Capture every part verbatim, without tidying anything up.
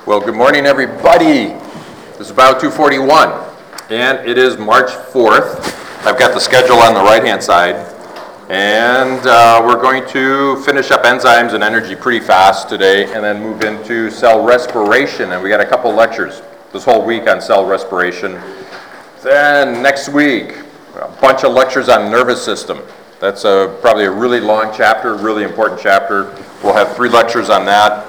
Well, good morning, everybody. This is Bio two forty-one, and it is March fourth. I've got the schedule on the right-hand side, and uh, we're going to finish up enzymes and energy pretty fast today, and then move into cell respiration. And we got a couple lectures this whole week on cell respiration. Then next week, a bunch of lectures on nervous system. That's a, probably a really long chapter, really important chapter. We'll have three lectures on that.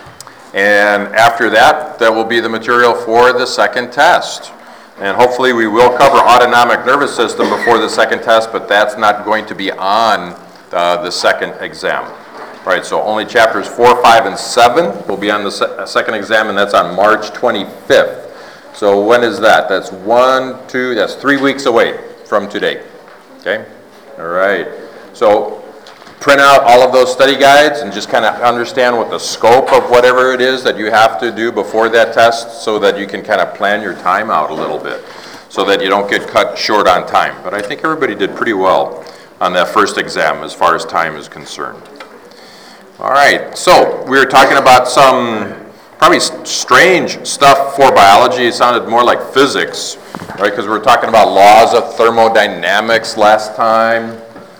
And after that, that will be the material for the second test. And hopefully we will cover autonomic nervous system before the second test, but that's not going to be on uh, the second exam. All right, so only chapters four, five, and seven will be on the se- second exam, and that's on March twenty-fifth. So when is that? That's one, two, that's three weeks away from today. Okay? All right. So print out all of those study guides and just kind of understand what the scope of whatever it is that you have to do before that test, so that you can kind of plan your time out a little bit so that you don't get cut short on time. But I think everybody did pretty well on that first exam as far as time is concerned. All right, so we were talking about some probably strange stuff for biology. It sounded more like physics, right? Because we were talking about laws of thermodynamics last time.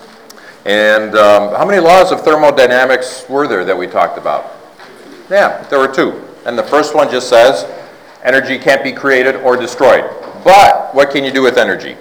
And um, how many laws of thermodynamics were there that we talked about? Yeah, there were two. And the first one just says energy can't be created or destroyed. But what can you do with energy?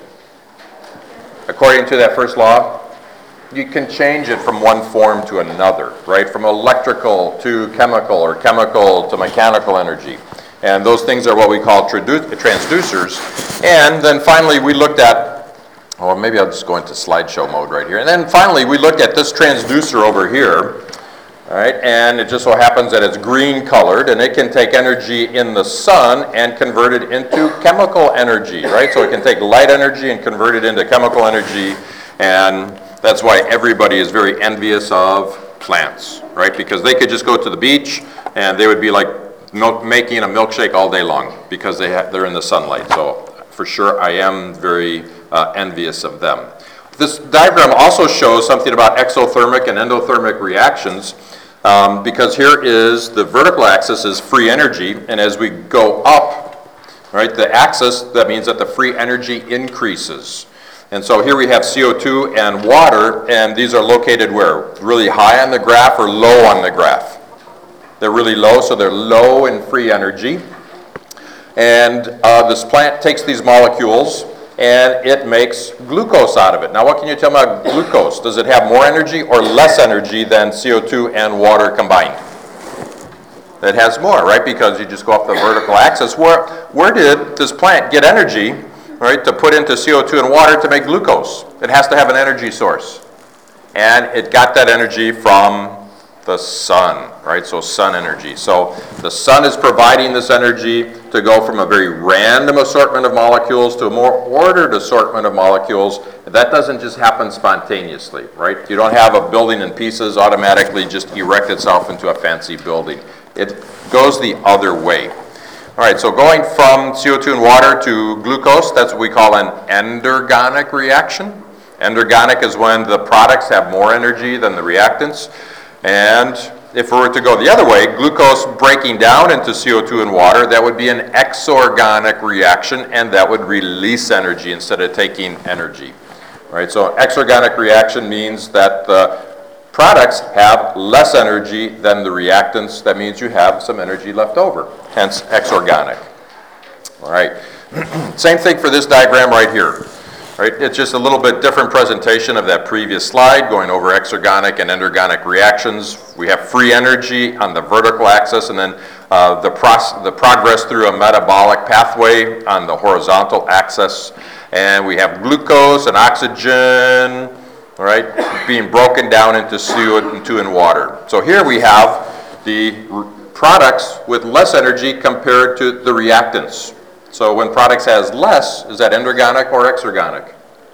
According to that first law, you can change it from one form to another, right? From electrical to chemical, or chemical to mechanical energy. And those things are what we call tradu- transducers. And then finally we looked at Or maybe I'll just go into slideshow mode right here. And then finally, we looked at this transducer over here, all right, and it just so happens that it's green colored, and it can take energy in the sun and convert it into chemical energy, right? So it can take light energy and convert it into chemical energy, and that's why everybody is very envious of plants, right? Because they could just go to the beach, and they would be like milk, making a milkshake all day long because they ha- they're in the sunlight. So for sure, I am very Uh, envious of them. This diagram also shows something about exothermic and endothermic reactions, um, because here is the vertical axis is free energy, and as we go up, right, the axis, that means that the free energy increases. And so here we have C O two and water, and these are located where? Really high on the graph or low on the graph? They're really low, so they're low in free energy. And uh, this plant takes these molecules and it makes glucose out of it. Now what can you tell me about glucose? Does it have more energy or less energy than C O two and water combined? It has more, right? Because you just go up the vertical axis. Where, where did this plant get energy, right, to put into C O two and water to make glucose? It has to have an energy source. And it got that energy from the sun, right? So sun energy. So the sun is providing this energy to go from a very random assortment of molecules to a more ordered assortment of molecules. That doesn't just happen spontaneously, right? You don't have a building in pieces automatically just erect itself into a fancy building. It goes the other way. All right, so going from C O two and water to glucose, that's what we call an endergonic reaction. Endergonic is when the products have more energy than the reactants. And if we were to go the other way, glucose breaking down into C O two and water, that would be an exorganic reaction, and that would release energy instead of taking energy. All right, so exorganic reaction means that the products have less energy than the reactants. That means you have some energy left over, hence exorganic. All right, same thing for this diagram right here. Right, it's just a little bit different presentation of that previous slide, going over exergonic and endergonic reactions. We have free energy on the vertical axis, and then uh, the, pro- the progress through a metabolic pathway on the horizontal axis. And we have glucose and oxygen, right, being broken down into C O two and water. So here we have the r- products with less energy compared to the reactants. So when products has less, is that endergonic or exergonic?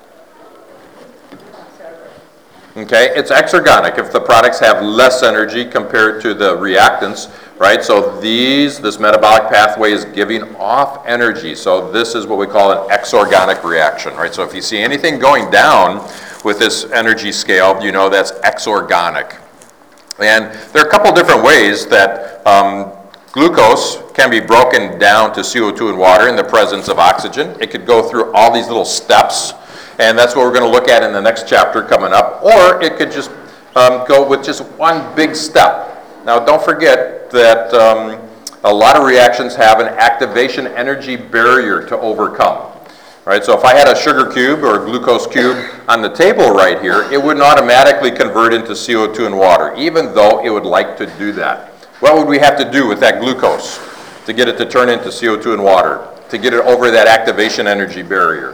Okay, it's exergonic if the products have less energy compared to the reactants, right? So these, this metabolic pathway is giving off energy. So this is what we call an exorganic reaction, right? So if you see anything going down with this energy scale, you know that's exorganic. And there are a couple different ways that um, Glucose can be broken down to C O two and water in the presence of oxygen. It could go through all these little steps, and that's what we're going to look at in the next chapter coming up. Or it could just um, go with just one big step. Now, don't forget that um, a lot of reactions have an activation energy barrier to overcome. Right, so if I had a sugar cube or a glucose cube on the table right here, it wouldn't automatically convert into C O two and water, even though it would like to do that. What would we have to do with that glucose to get it to turn into C O two and water, to get it over that activation energy barrier?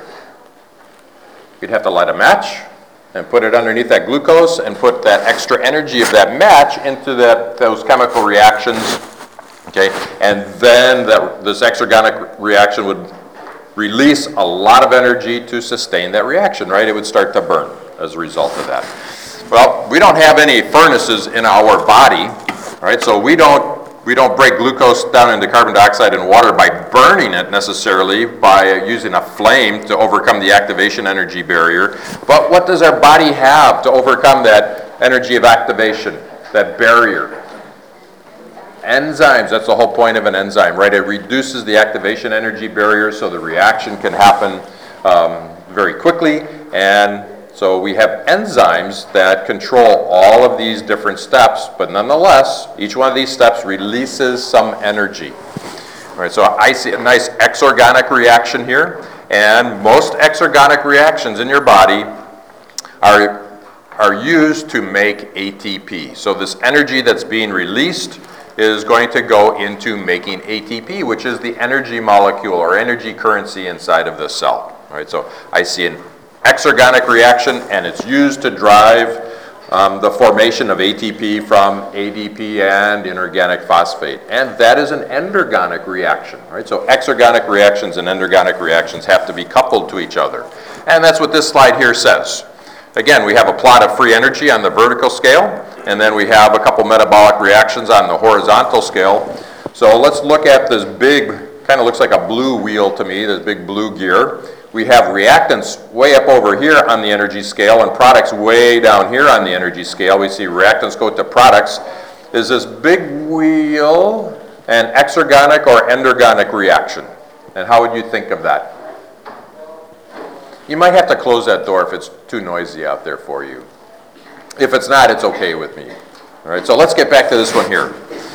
We'd have to light a match and put it underneath that glucose and put that extra energy of that match into that, those chemical reactions, okay? And then that, this exergonic reaction would release a lot of energy to sustain that reaction, right? It would start to burn as a result of that. Well, we don't have any furnaces in our body, right? So we don't we don't break glucose down into carbon dioxide and water by burning it necessarily, by using a flame to overcome the activation energy barrier. But what does our body have to overcome that energy of activation, that barrier? Enzymes. That's the whole point of an enzyme, right? It reduces the activation energy barrier so the reaction can happen um, very quickly. And so we have enzymes that control all of these different steps, but nonetheless, each one of these steps releases some energy. All right, so I see a nice exergonic reaction here, and most exergonic reactions in your body are, are used to make A T P. So this energy that's being released is going to go into making A T P, which is the energy molecule or energy currency inside of the cell. All right, so I see an exergonic reaction, and it's used to drive um, the formation of A T P from A D P and inorganic phosphate. And that is an endergonic reaction, right? So exergonic reactions and endergonic reactions have to be coupled to each other. And that's what this slide here says. Again, we have a plot of free energy on the vertical scale, and then we have a couple metabolic reactions on the horizontal scale. So let's look at this big, kind of looks like a blue wheel to me, this big blue gear. We have reactants way up over here on the energy scale and products way down here on the energy scale. We see reactants go to products. Is this big wheel an exergonic or endergonic reaction? And how would you think of that? You might have to close that door if it's too noisy out there for you. If it's not, it's okay with me. All right, so let's get back to this one here.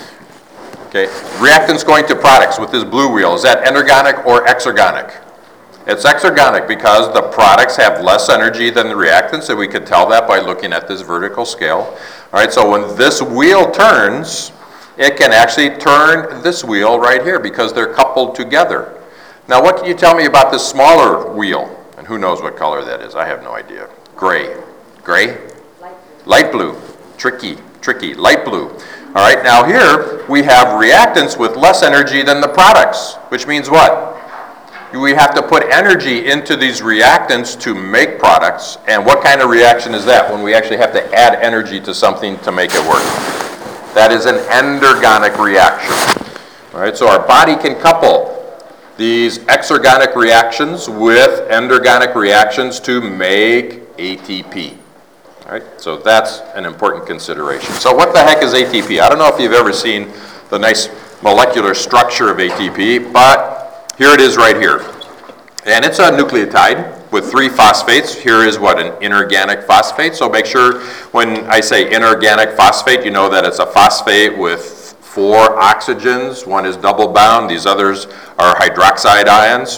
Okay, reactants going to products with this blue wheel. Is that endergonic or exergonic? It's exergonic because the products have less energy than the reactants, and we could tell that by looking at this vertical scale. All right, so when this wheel turns, it can actually turn this wheel right here because they're coupled together. Now, what can you tell me about this smaller wheel? And who knows what color that is? I have no idea. Gray. Gray? Light blue. Tricky, tricky. Light blue. All right, now here we have reactants with less energy than the products, which means what? We have to put energy into these reactants to make products. And what kind of reaction is that when we actually have to add energy to something to make it work? That is an endergonic reaction. All right, so our body can couple these exergonic reactions with endergonic reactions to make A T P. All right, so that's an important consideration. So what the heck is A T P? I don't know if you've ever seen the nice molecular structure of A T P, but here it is right here. And it's a nucleotide with three phosphates. Here is what, an inorganic phosphate. So make sure when I say inorganic phosphate, you know that it's a phosphate with four oxygens. One is double bound. These others are hydroxide ions.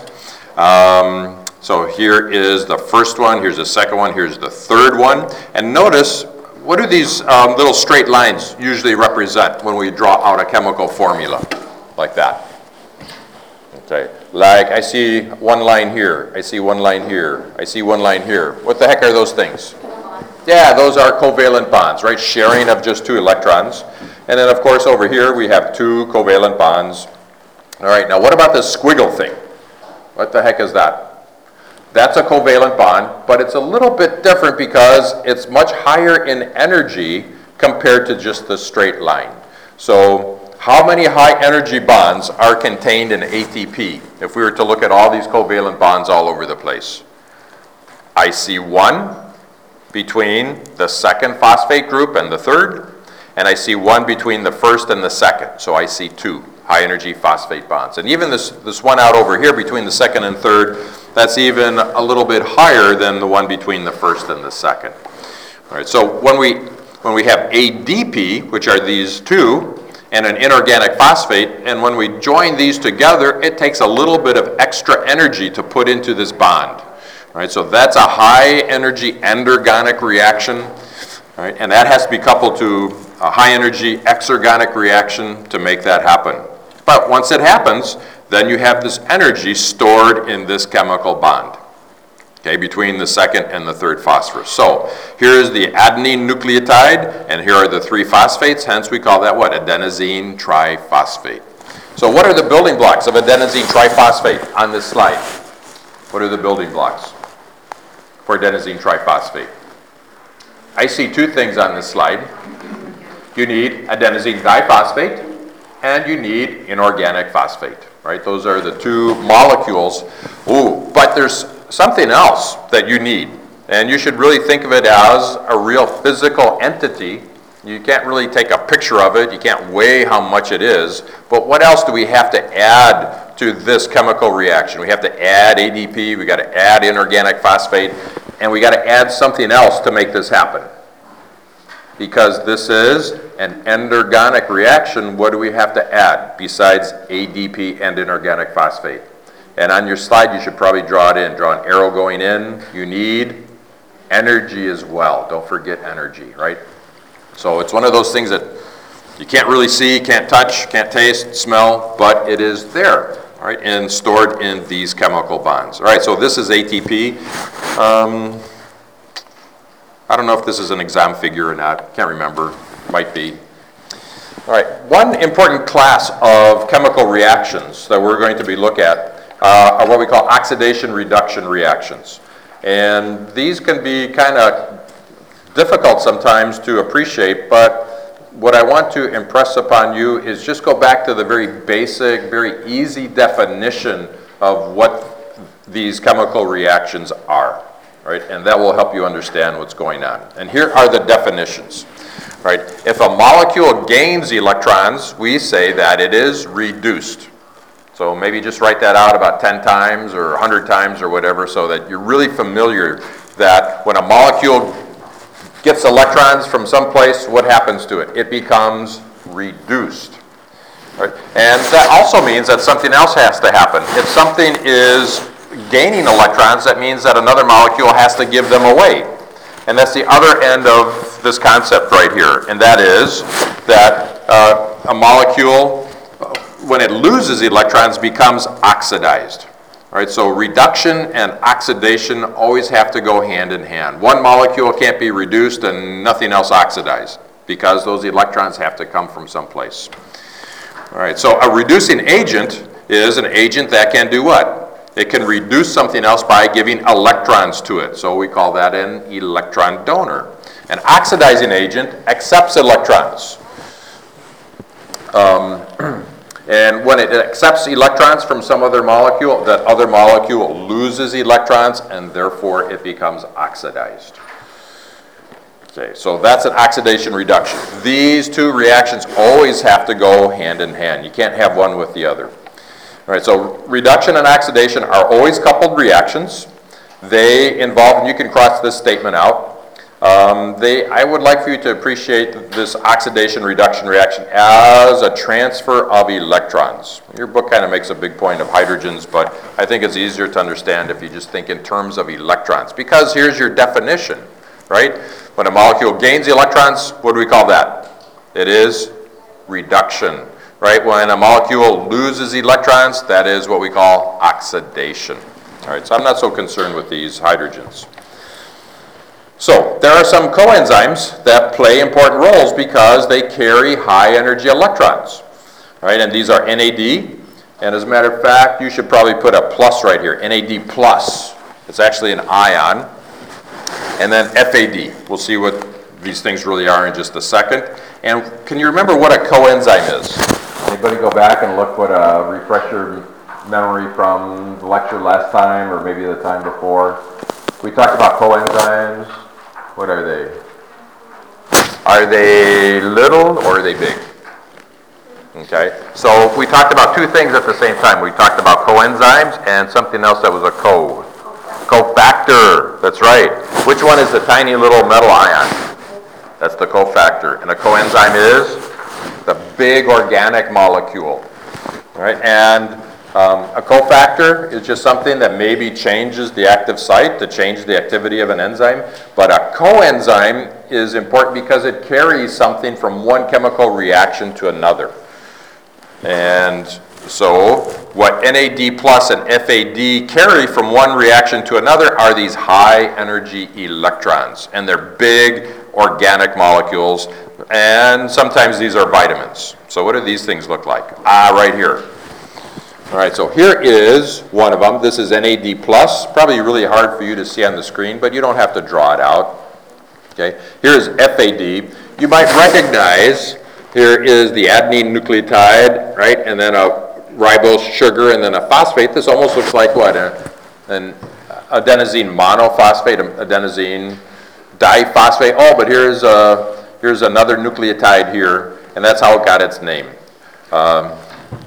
Um, so here is the first one. Here's the second one. Here's the third one. And notice, what do these um, little straight lines usually represent when we draw out a chemical formula like that? Okay, like I see one line here, I see one line here, I see one line here. What the heck are those things? Yeah, those are covalent bonds, right? Sharing of just two electrons. And then of course over here we have two covalent bonds. All right, now what about this squiggle thing? What the heck is that? That's a covalent bond, but it's a little bit different because it's much higher in energy compared to just the straight line. So how many high energy bonds are contained in A T P if we were to look at all these covalent bonds all over the place? I see one between the second phosphate group and the third, and I see one between the first and the second, so I see two. high-energy phosphate bonds. And even this, this one out over here between the second and third, that's even a little bit higher than the one between the first and the second. All right, so when we, when we have A D P, which are these two, and an inorganic phosphate, and when we join these together, it takes a little bit of extra energy to put into this bond. All right, so that's a high-energy endergonic reaction, all right, and that has to be coupled to a high-energy exergonic reaction to make that happen. But once it happens, then you have this energy stored in this chemical bond, okay, between the second and the third phosphorus. So here is the adenine nucleotide, and here are the three phosphates, hence we call that what? Adenosine triphosphate. So what are the building blocks of adenosine triphosphate on this slide? What are the building blocks for adenosine triphosphate? I see two things on this slide. You need adenosine diphosphate, and you need inorganic phosphate, right? Those are the two molecules. Ooh, but there's something else that you need, and you should really think of it as a real physical entity. You can't really take a picture of it, you can't weigh how much it is, but what else do we have to add to this chemical reaction? We have to add A D P, we got to add inorganic phosphate, and we got to add something else to make this happen. Because this is an endergonic reaction, what do we have to add besides A D P and inorganic phosphate? And on your slide, you should probably draw it in. Draw an arrow going in. You need energy as well. Don't forget energy, right? So it's one of those things that you can't really see, can't touch, can't taste, smell, but it is there, all right, and stored in these chemical bonds. All right, so this is A T P. Um, I don't know if this is an exam figure or not. Can't remember. Might be. All right, one important class of chemical reactions that we're going to be looking at Uh, are what we call oxidation reduction reactions. And these can be kind of difficult sometimes to appreciate, but what I want to impress upon you is just go back to the very basic, very easy definition of what these chemical reactions are, right? And that will help you understand what's going on. And here are the definitions, right? If a molecule gains electrons, we say that it is reduced. So maybe just write that out about ten times or one hundred times or whatever so that you're really familiar that when a molecule gets electrons from someplace, what happens to it? It becomes reduced. Right? And that also means that something else has to happen. If something is gaining electrons, that means that another molecule has to give them away. And that's the other end of this concept right here. And that is that uh, a molecule, when it loses electrons, becomes oxidized. All right, so reduction and oxidation always have to go hand in hand. One molecule can't be reduced and nothing else oxidized because those electrons have to come from someplace. All right, so a reducing agent is an agent that can do what? It can reduce something else by giving electrons to it. So we call that an electron donor. An oxidizing agent accepts electrons. Um, And when it accepts electrons from some other molecule, that other molecule loses electrons, and therefore it becomes oxidized. Okay, so that's an oxidation reduction. These two reactions always have to go hand in hand. You can't have one with the other. All right, so reduction and oxidation are always coupled reactions. They involve, and you can cross this statement out, Um, they, I would like for you to appreciate this oxidation reduction reaction as a transfer of electrons. Your book kind of makes a big point of hydrogens, but I think it's easier to understand if you just think in terms of electrons. Because here's your definition, right? When a molecule gains electrons, what do we call that? It is reduction, right? When a molecule loses electrons, that is what we call oxidation. All right, so I'm not so concerned with these hydrogens. So there are some coenzymes that play important roles because they carry high energy electrons, right? And these are N A D, and as a matter of fact, you should probably put a plus right here, N A D plus. It's actually an ion. And then F A D. We'll see what these things really are in just a second. And can you remember what a coenzyme is? Anybody go back and look what a refresher memory from the lecture last time or maybe the time before? We talked about coenzymes. What are they? Are they little or are they big? Okay, so we talked about two things at the same time. We talked about coenzymes and something else that was a co. Cofactor, that's right. Which one is the tiny little metal ion? That's the cofactor. And a coenzyme is the big organic molecule. All right, and um, a cofactor is just something that maybe changes the active site to change the activity of an enzyme. But a coenzyme is important because it carries something from one chemical reaction to another. And so what N A D plus and F A D carry from one reaction to another are these high energy electrons. And they're big organic molecules. And sometimes these are vitamins. So what do these things look like? Ah, right here. All right, so here is one of them. This is N A D plus. Probably really hard for you to see on the screen, but you don't have to draw it out. Okay, here's F A D. You might recognize here is the adenine nucleotide, right? And then a ribose sugar and then a phosphate. This almost looks like what? An adenosine monophosphate, adenosine diphosphate. Oh, but here's a, here's another nucleotide here, and that's how it got its name. Um,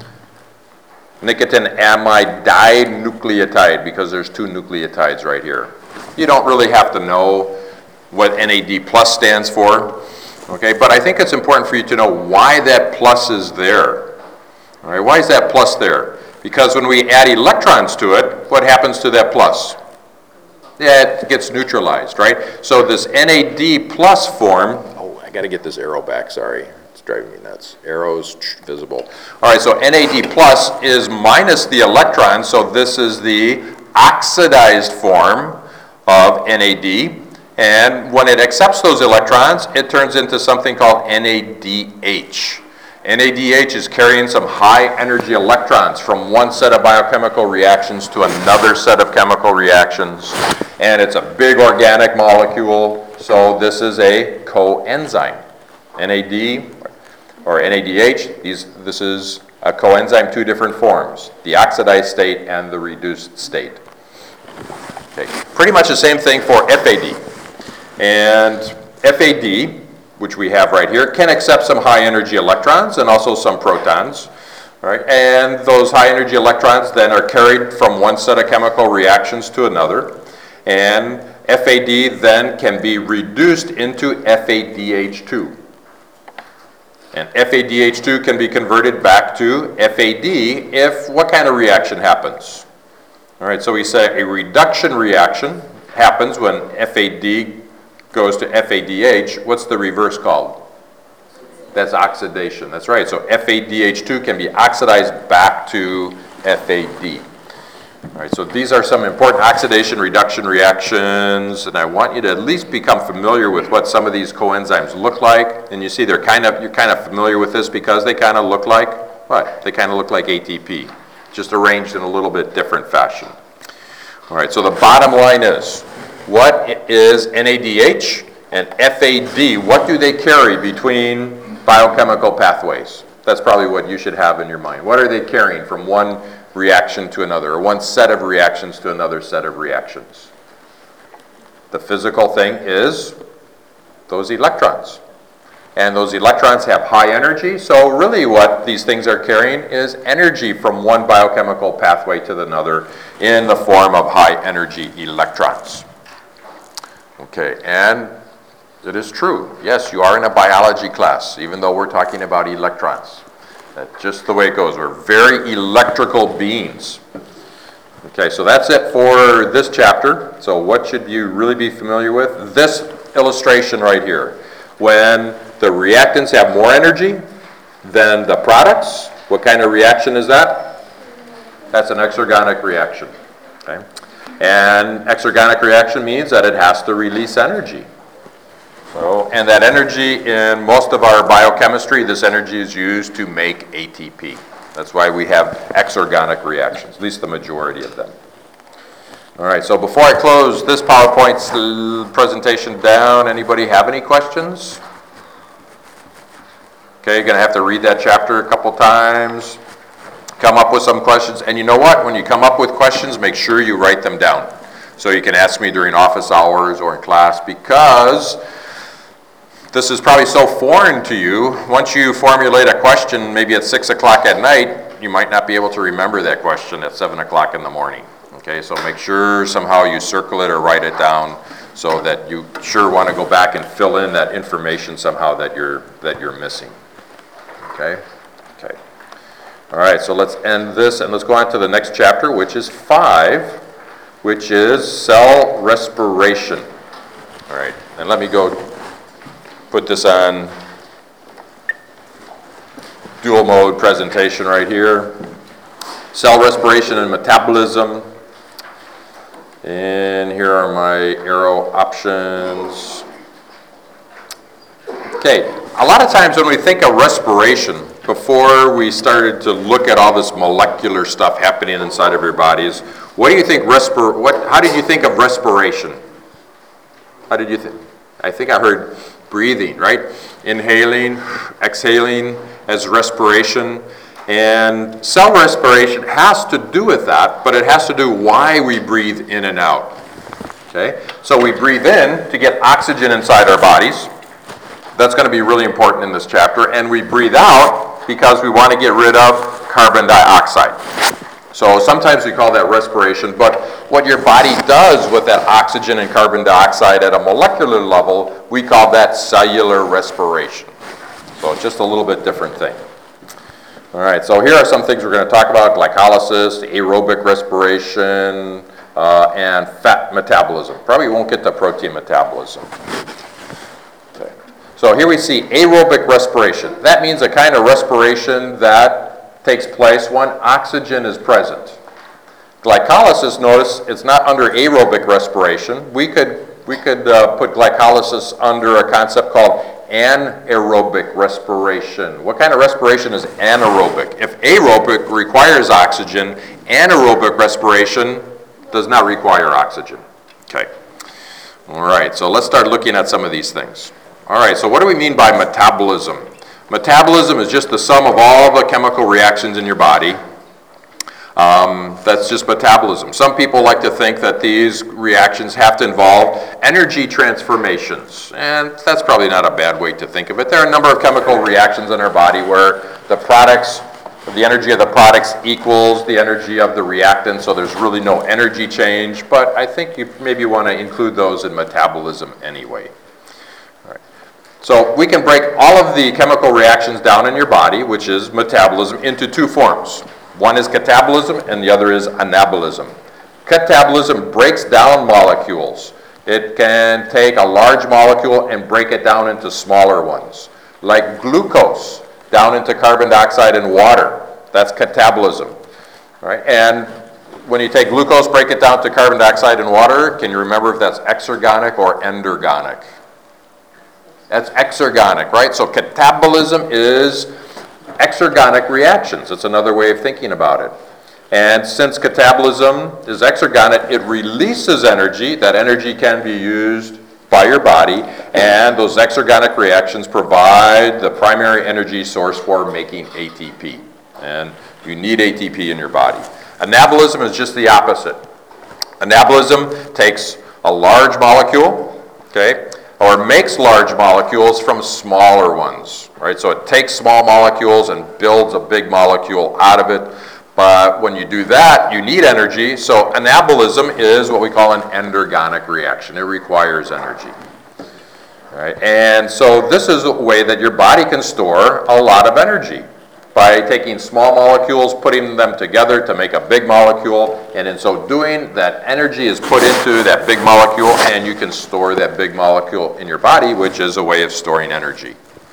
nicotine amide dinucleotide, because there's two nucleotides right here. You don't really have to know what N A D plus stands for, okay? But I think it's important for you to know why that plus is there. All right, why is that plus there? Because when we add electrons to it, what happens to that plus? Yeah, it gets neutralized, right? So this N A D plus form, oh, I gotta get this arrow back, sorry. It's driving me nuts. Arrows visible. All right, so N A D plus is minus the electron, so this is the oxidized form of N A D. And when it accepts those electrons, it turns into something called N A D H. N A D H is carrying some high energy electrons from one set of biochemical reactions to another set of chemical reactions. And it's a big organic molecule, so this is a coenzyme. N A D or N A D H, these, this is a coenzyme, two different forms, the oxidized state and the reduced state. Okay. Pretty much the same thing for F A D. And F A D, which we have right here, can accept some high energy electrons and also some protons. All right? And those high energy electrons then are carried from one set of chemical reactions to another. And F A D then can be reduced into F A D H two. And F A D H two can be converted back to F A D if what kind of reaction happens? All right, so we say a reduction reaction happens when F A D goes to F A D H. What's the reverse called? That's oxidation. That's right. So F A D H two can be oxidized back to F A D. All right, so these are some important oxidation reduction reactions, and I want you to at least become familiar with what some of these coenzymes look like. And you see they're kind of, you're kind of familiar with this because they kind of look like what? They kind of look like A T P, just arranged in a little bit different fashion. All right, so the bottom line is, what is N A D H and F A D? What do they carry between biochemical pathways? That's probably what you should have in your mind. What are they carrying from one reaction to another, or one set of reactions to another set of reactions? The physical thing is those electrons. And those electrons have high energy, so really what these things are carrying is energy from one biochemical pathway to another in the form of high energy electrons. Okay, and it is true. Yes, you are in a biology class, even though we're talking about electrons. That's just the way it goes. We're very electrical beings. Okay, so that's it for this chapter. So what should you really be familiar with? This illustration right here. When the reactants have more energy than the products, what kind of reaction is that? That's an exergonic reaction. Okay? And exergonic reaction means that it has to release energy. So, and that energy in most of our biochemistry, this energy is used to make A T P. That's why we have exergonic reactions, at least the majority of them. All right, so before I close this PowerPoint presentation down, anybody have any questions? Okay, you're going to have to read that chapter a couple times, come up with some questions, and you know what? When you come up with questions, make sure you write them down so you can ask me during office hours or in class, because this is probably so foreign to you, once you formulate a question maybe at six o'clock at night, you might not be able to remember that question at seven o'clock in the morning. Okay, so make sure somehow you circle it or write it down so that you sure want to go back and fill in that information somehow that you're, that you're missing. Okay? Okay. All right, so let's end this and let's go on to the next chapter, which is five, which is cell respiration. All right, and let me go put this on dual mode presentation right here. Cell respiration and metabolism. And here are my arrow options. Okay, a lot of times when we think of respiration, before we started to look at all this molecular stuff happening inside of your bodies, what do you think respir- what, how did you think of respiration? How did you think? I think I heard breathing, right? Inhaling, exhaling as respiration. And cell respiration has to do with that, but it has to do why we breathe in and out. Okay? So we breathe in to get oxygen inside our bodies. That's going to be really important in this chapter. And we breathe out because we want to get rid of carbon dioxide. So sometimes we call that respiration, but what your body does with that oxygen and carbon dioxide at a molecular level, we call that cellular respiration. So it's just a little bit different thing. All right, so here are some things we're going to talk about: glycolysis, aerobic respiration, uh, and fat metabolism. Probably won't get to protein metabolism. Okay. So here we see aerobic respiration. That means a kind of respiration that takes place when oxygen is present. Glycolysis, notice, it's not under aerobic respiration. We could, we could uh, put glycolysis under a concept called anaerobic respiration. What kind of respiration is anaerobic? If aerobic requires oxygen, anaerobic respiration does not require oxygen. Okay. All right, so let's start looking at some of these things. All right, so what do we mean by metabolism? Metabolism is just the sum of all the chemical reactions in your body. Um, that's just metabolism. Some people like to think that these reactions have to involve energy transformations, and that's probably not a bad way to think of it. There are a number of chemical reactions in our body where the products, the energy of the products equals the energy of the reactant, so there's really no energy change, but I think you maybe want to include those in metabolism anyway. All right. So we can break all of the chemical reactions down in your body, which is metabolism, into two forms. One is catabolism and the other is anabolism. Catabolism breaks down molecules. It can take a large molecule and break it down into smaller ones, like glucose down into carbon dioxide and water. That's catabolism. All right? And when you take glucose, break it down to carbon dioxide and water, can you remember if that's exergonic or endergonic? That's exergonic, right? So catabolism is exergonic reactions. It's another way of thinking about it. And since catabolism is exergonic, it releases energy. That energy can be used by your body, and those exergonic reactions provide the primary energy source for making A T P. And you need A T P in your body. Anabolism is just the opposite. Anabolism takes a large molecule, okay, or makes large molecules from smaller ones, right? So it takes small molecules and builds a big molecule out of it. But when you do that, you need energy. So anabolism is what we call an endergonic reaction. It requires energy. All right? And so this is a way that your body can store a lot of energy by taking small molecules, putting them together to make a big molecule, and in so doing, that energy is put into that big molecule, and you can store that big molecule in your body, which is a way of storing energy.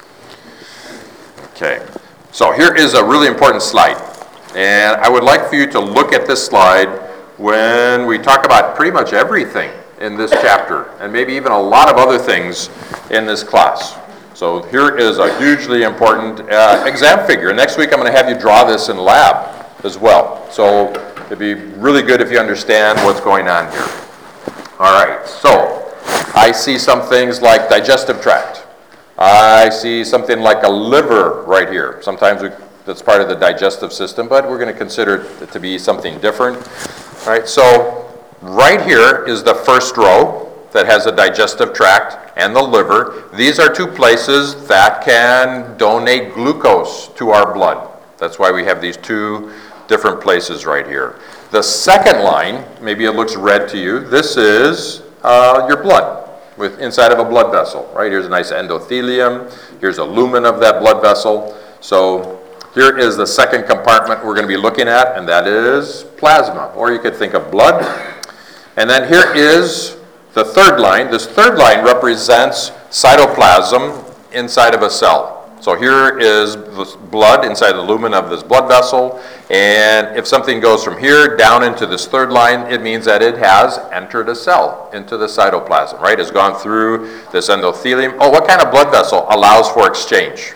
Okay, so here is a really important slide, and I would like for you to look at this slide when we talk about pretty much everything in this chapter, and maybe even a lot of other things in this class. So here is a hugely important uh, exam figure. Next week I'm going to have you draw this in lab as well. So it'd be really good if you understand what's going on here. All right, so I see some things like digestive tract. I see something like a liver right here. Sometimes we, that's part of the digestive system, but we're going to consider it to be something different. All right, so right here is the first row. that has a digestive tract and the liver. These are two places that can donate glucose to our blood. That's why we have these two different places right here. The second line, maybe it looks red to you, this is uh, your blood with inside of a blood vessel, right? Here's a nice endothelium. Here's a lumen of that blood vessel. So here is the second compartment we're going to be looking at, and that is plasma, or you could think of blood. And then here is the third line. This third line represents cytoplasm inside of a cell. So here is the blood inside the lumen of this blood vessel, and if something goes from here down into this third line, it means that it has entered a cell into the cytoplasm, right? It's gone through this endothelium. Oh, what kind of blood vessel allows for exchange?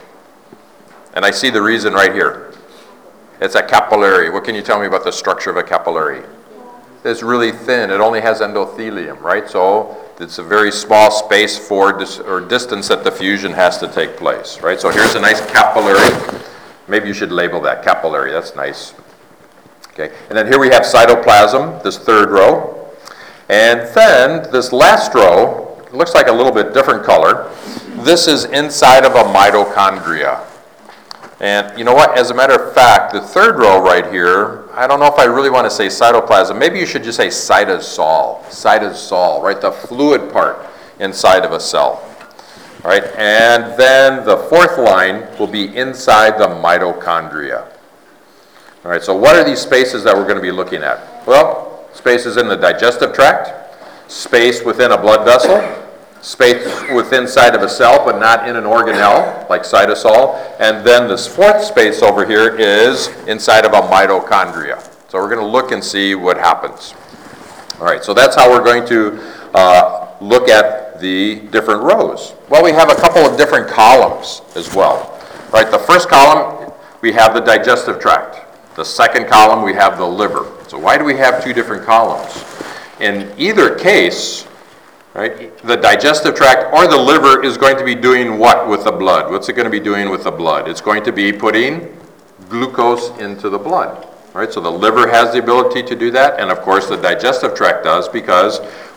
And I see the reason right here. It's a capillary. What can you tell me about the structure of a capillary? It's really thin. It only has endothelium, right? So it's a very small space for dis or distance that the fusion has to take place, right? So here's a nice capillary. Maybe you should label that capillary. That's nice. Okay. And then here we have cytoplasm, this third row. And then this last row, it looks like a little bit different color. This is inside of a mitochondria. And you know what? As a matter of fact, the third row right here, I don't know if I really want to say cytoplasm. Maybe you should just say cytosol. Cytosol, right? The fluid part inside of a cell. All right? And then the fourth line will be inside the mitochondria. All right, so what are these spaces that we're going to be looking at? Well, spaces in the digestive tract, space within a blood vessel, space within inside of a cell, but not in an organelle, like cytosol. And then this fourth space over here is inside of a mitochondria. So we're going to look and see what happens. All right, so that's how we're going to uh, look at the different rows. Well, we have a couple of different columns as well. All right, the first column, we have the digestive tract. The second column, we have the liver. So why do we have two different columns? In either case, right, the digestive tract or the liver is going to be doing what with the blood? What's it going to be doing with the blood? It's going to be putting glucose into the blood. Right? So the liver has the ability to do that, and of course the digestive tract does, because